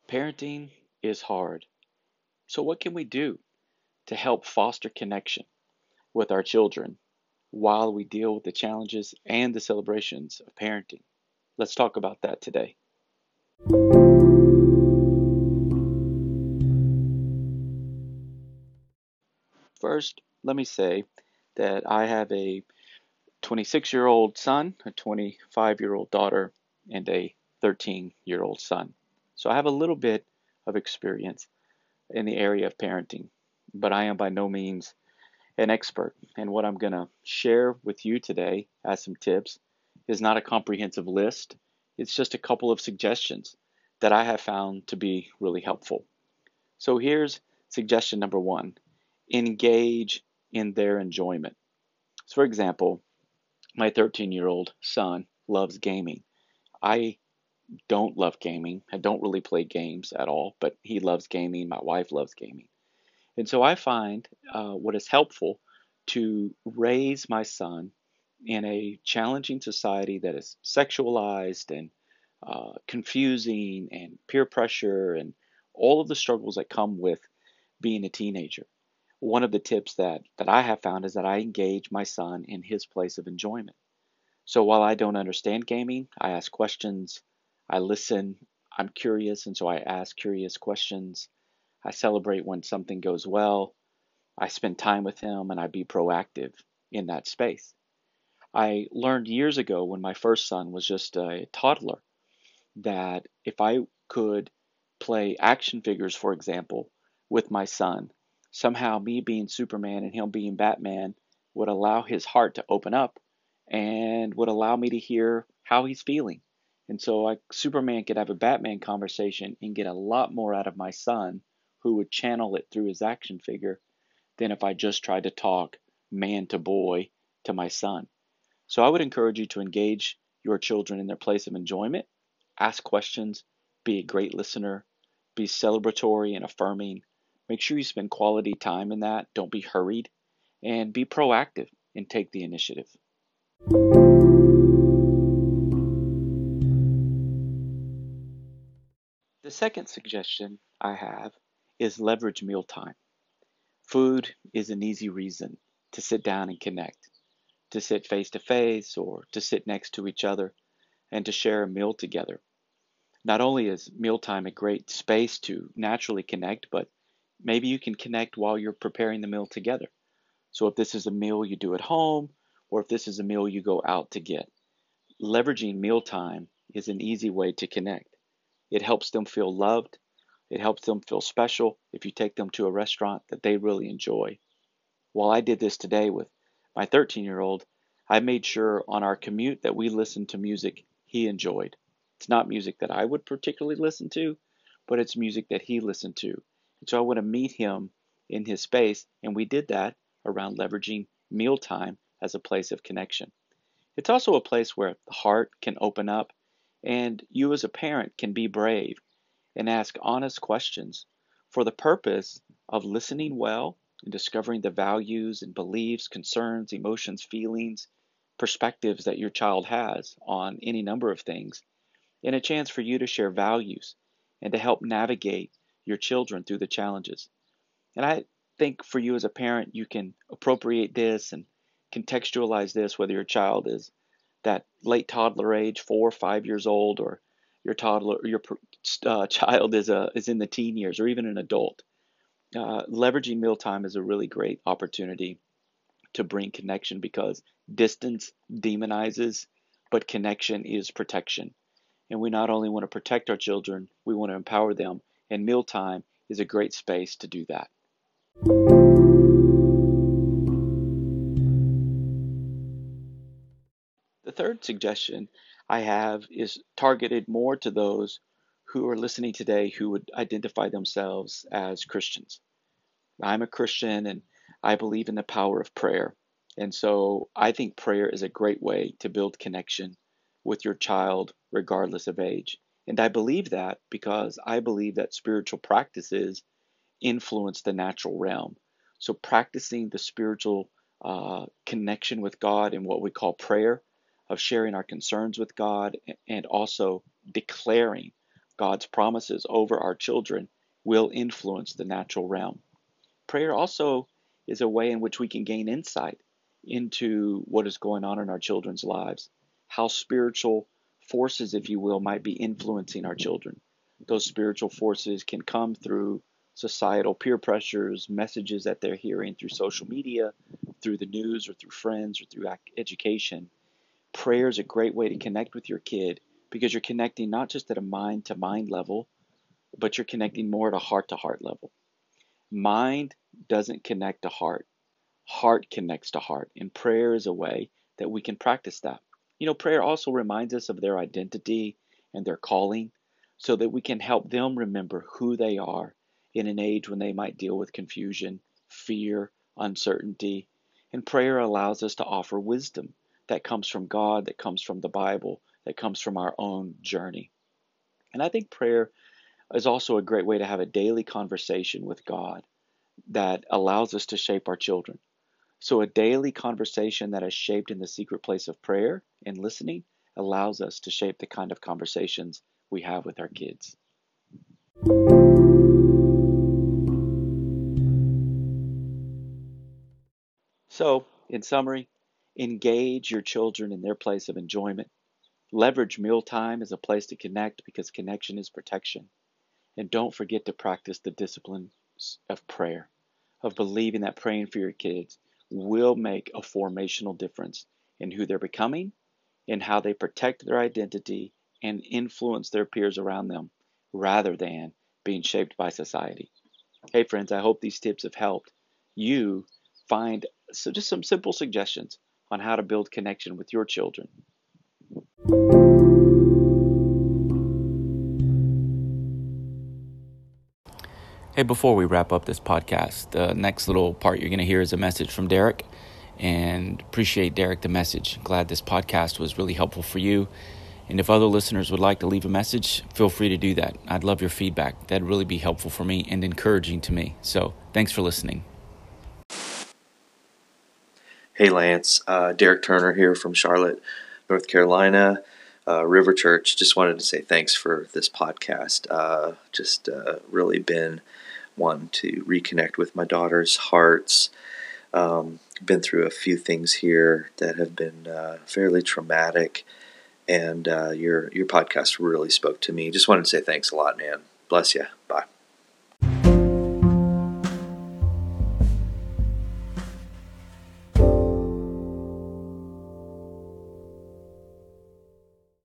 Parenting is hard. So, what can we do to help foster connection with our children while we deal with the challenges and the celebrations of parenting? Let's talk about that today. First, let me say that I have a 26-year-old son, a 25-year-old daughter, and a 13-year-old son. So, I have a little bit of experience in the area of parenting, but I am by no means an expert. And what I'm going to share with you today as some tips is not a comprehensive list. It's just a couple of suggestions that I have found to be really helpful. So here's suggestion number one: engage in their enjoyment. So, for example, my 13-year-old son loves gaming. I don't love gaming. I don't really play games at all, but he loves gaming. My wife loves gaming. And so I find what is helpful to raise my son in a challenging society that is sexualized and confusing and peer pressure and all of the struggles that come with being a teenager. One of the tips that I have found is that I engage my son in his place of enjoyment. So while I don't understand gaming, I ask questions, I listen, I'm curious, and so I ask curious questions. I celebrate when something goes well. I spend time with him and I be proactive in that space. I learned years ago when my first son was just a toddler that if I could play action figures, for example, with my son, somehow me being Superman and him being Batman would allow his heart to open up and would allow me to hear how he's feeling. And so Superman could have a Batman conversation and get a lot more out of my son, who would channel it through his action figure, than if I just tried to talk man to boy to my son. So I would encourage you to engage your children in their place of enjoyment, ask questions, be a great listener, be celebratory and affirming. Make sure you spend quality time in that. Don't be hurried, and be proactive and take the initiative. The second suggestion I have is leverage mealtime. Food is an easy reason to sit down and connect, to sit face to face or to sit next to each other and to share a meal together. Not only is mealtime a great space to naturally connect, but maybe you can connect while you're preparing the meal together. So if this is a meal you do at home, or if this is a meal you go out to get, leveraging mealtime is an easy way to connect. It helps them feel loved. It helps them feel special if you take them to a restaurant that they really enjoy. While I did this today with my 13-year-old, I made sure on our commute that we listened to music he enjoyed. It's not music that I would particularly listen to, but it's music that he listened to. And so I want to meet him in his space, and we did that around leveraging mealtime as a place of connection. It's also a place where the heart can open up, and you as a parent can be brave and ask honest questions for the purpose of listening well and discovering the values and beliefs, concerns, emotions, feelings, perspectives that your child has on any number of things, and a chance for you to share values and to help navigate your children through the challenges. And I think for you as a parent, you can appropriate this and contextualize this, whether your child is that late toddler age, 4 or 5 years old, or your toddler, or your child is in the teen years, or even an adult. Leveraging mealtime is a really great opportunity to bring connection because distance demonizes, but connection is protection. And we not only want to protect our children, we want to empower them. And mealtime is a great space to do that. The third suggestion I have is targeted more to those who are listening today who would identify themselves as Christians. I'm a Christian and I believe in the power of prayer. And so I think prayer is a great way to build connection with your child, regardless of age. And I believe that because I believe that spiritual practices influence the natural realm. So practicing the spiritual connection with God in what we call prayer, of sharing our concerns with God, and also declaring God's promises over our children will influence the natural realm. Prayer also is a way in which we can gain insight into what is going on in our children's lives, how spiritual forces, if you will, might be influencing our children. Those spiritual forces can come through societal peer pressures, messages that they're hearing through social media, through the news, or through friends, or through education. Prayer is a great way to connect with your kid because you're connecting not just at a mind-to-mind level, but you're connecting more at a heart-to-heart level. Mind doesn't connect to heart. Heart connects to heart. And prayer is a way that we can practice that. Prayer also reminds us of their identity and their calling so that we can help them remember who they are in an age when they might deal with confusion, fear, uncertainty. And prayer allows us to offer wisdom that comes from God, that comes from the Bible, that comes from our own journey. And I think prayer is also a great way to have a daily conversation with God that allows us to shape our children. So a daily conversation that is shaped in the secret place of prayer and listening allows us to shape the kind of conversations we have with our kids. So, in summary, engage your children in their place of enjoyment. Leverage mealtime as a place to connect because connection is protection. And don't forget to practice the disciplines of prayer, of believing that praying for your kids will make a formational difference in who they're becoming, in how they protect their identity and influence their peers around them, rather than being shaped by society. Hey friends, I hope these tips have helped you find just some simple suggestions on how to build connection with your children. Hey, before we wrap up this podcast, the next little part you're going to hear is a message from Derek. And appreciate, Derek, the message. Glad this podcast was really helpful for you. And if other listeners would like to leave a message, feel free to do that. I'd love your feedback. That'd really be helpful for me and encouraging to me. So thanks for listening. Hey Lance, Derek Turner here from Charlotte, North Carolina, River Church. Just wanted to say thanks for this podcast. Really been one to reconnect with my daughter's hearts. Been through a few things here that have been fairly traumatic, and your podcast really spoke to me. Just wanted to say thanks a lot, man. Bless you. Bye.